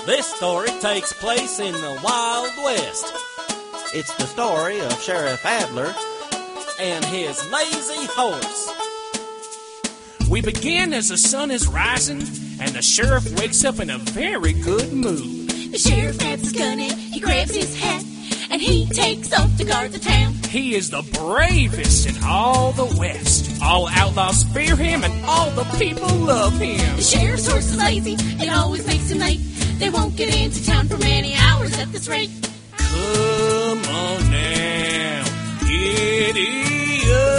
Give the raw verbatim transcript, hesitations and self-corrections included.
This story takes place in the Wild West. It's the story of Sheriff Adler and his lazy horse. We begin as the sun is rising, and the sheriff wakes up in a very good mood. The sheriff grabs his gun and he grabs his hat, and he takes off to guard the town. He is the bravest in all the West. All outlaws fear him, and all the people love him. The sheriff's horse is lazy, it always makes him late. They won't get into town for many hours at this rate. Come on now, giddy up.